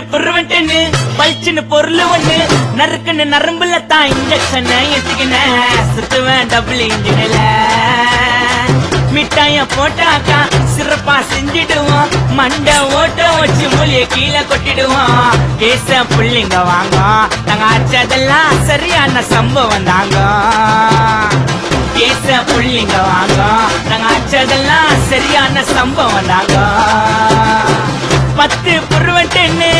புருவன்ட்டு பல்ச்சுன்னு பொருள் ஒண்ணு நறுக்குன்னு நரம்புல தான் இன்ஜெக்ஷன் எத்துக்கின சுத்துவேன் டபுள் இன்ஜினில மிட்டாய போட்டாக்கா சிறப்பா செஞ்சிடுவோம் மண்டை ஓட்ட வச்சு மூலிய கீழே கொட்டிடுவோம் கேச புள்ளிங்க வாங்க நாங்க ஆச்சதெல்லாம் சரியான சம்பவம் தாங்க கேச புள்ளிங்க வாங்க நாங்க ஆச்சதெல்லாம் சரியான சம்பவம் தாங்க 10 புருவன்ட்டு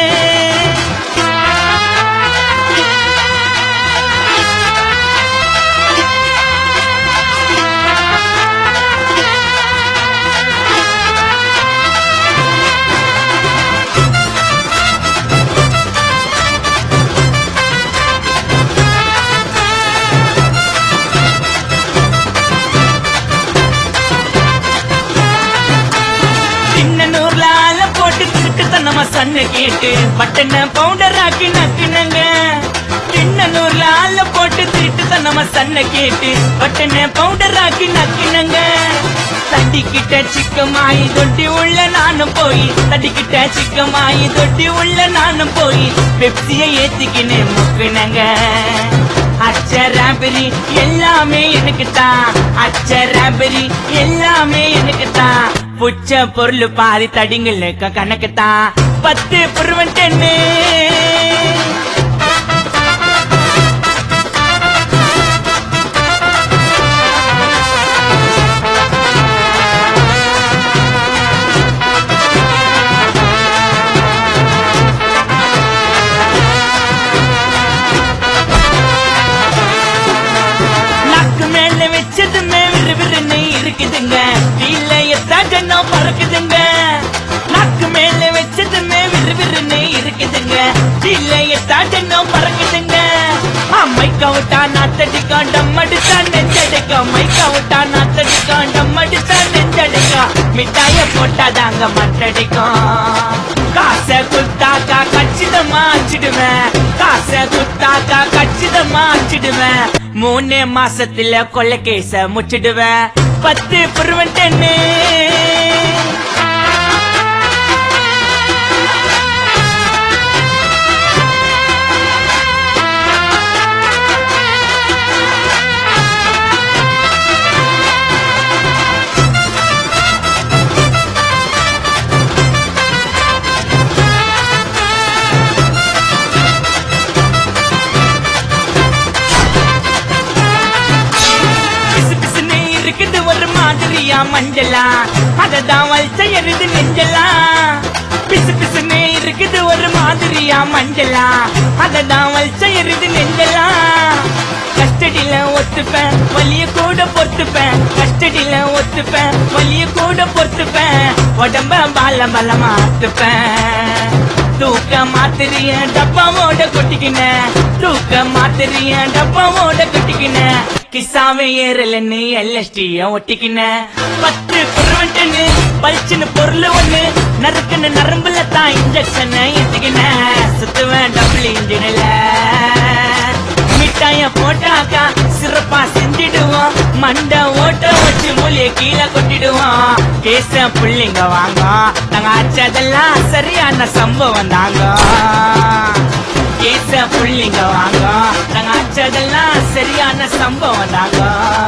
நம்ம சன்ன கேட்டு பட்டன பவுடர் ஆக்கி நக்குனங்க தின்னூர்ல ஆள போட்டு திருட்டு நம்ம சன்ன கேட்டு பட்டன பவுடர் ஆக்கி நக்குனங்க தட்டிக்கிட்ட சிக்கமாயி தொட்டி உள்ள நானும் போய் தட்டிக்கிட்ட சிக்கமாயி தொட்டி உள்ள நானும் போய் பெப்சியை ஏத்திக்கின்னு முக்குனங்க அச்சராபரி எல்லாமே எனக்கு தான் அச்சராபரி எல்லாமே எனக்கு தான் புச்ச பொருள் பாதி தடிங்களுக்கு கணக்கு தான் 10 புருவன்ட்டு நாக்கு மேல வச்சதுமே விறுவிறுன்னு இருக்குதுங்க ஜனம் பறக்குதுங்க நாக்கு மேல வச்சதுமே விறுவிறுன்னு இருக்குதுங்க இல்லையத்தா ஜனம் பறக்குதுங்க மைக்கா விட்டா நாத்தடிக்கா டம்மடிச்சா நெஞ்சடிக்கா மைக்கா விட்டா நாத்தடிக்கா டம்மடிச்சா நெஞ்சடிக்கா மிட்டாய போட்டாதாங்க மட்டடிக்கும் காசை குத்தாக்கா கச்சிதமா அச்சிடுவேன் காசை குத்தாக்கா கச்சிதமா அச்சிடுவேன் 3 மாசத்துல கொள்ள கேச முச்சிடுவேன் 10 புருவன்ட்டு ஒரு மாதிரியா மஞ்சளா அததான் வல்ச எருது நெஞ்சலா பிசு பிசுன்னு இருக்குது ஒரு மாதிரியா மஞ்சளா அததான் வல்ச எருது நெஞ்சலா கஸ்டடியில ஒத்துப்பேன் வலிய கூட பொறுத்துப்பேன் கஸ்டடியில ஒத்துப்பேன் வலிய கூட பொறுத்துப்பேன் உடம்ப பால பலமா ஆத்துப்பேன் தூக்க மாத்திரிய டப்பாவோட கொட்டிக்கின தூக்க மாத்திரிய டப்பாவோட கொட்டிக்கின கிசாவே ஏறலன்னு எல்எஸ்டிய ஒட்டிக்கின 10 புருவன்ட்டு பல்ச்சுன்னு பொருள் ஒண்ணு நறுக்குன்னு நரம்புல தான் இன்ஜெக்ஷன் எத்துக்கின சுத்துவேன் டபுள் இன்ஜினில மிட்டாய போட்டாக்கா சிறப்பா செஞ்சிடுவோம் மண்டை ஓட்ட வச்சு மூலிய கீழே கொட்டிடுவோம் கேச புள்ளிங்க வாங்க நாங்க ஆச்சதெல்லாம் சரியான சம்பவம் தாங்க கேச புள்ளிங்க வாங்க நாங்க ஆச்சதெல்லாம் சரியான சம்பவம் தாங்க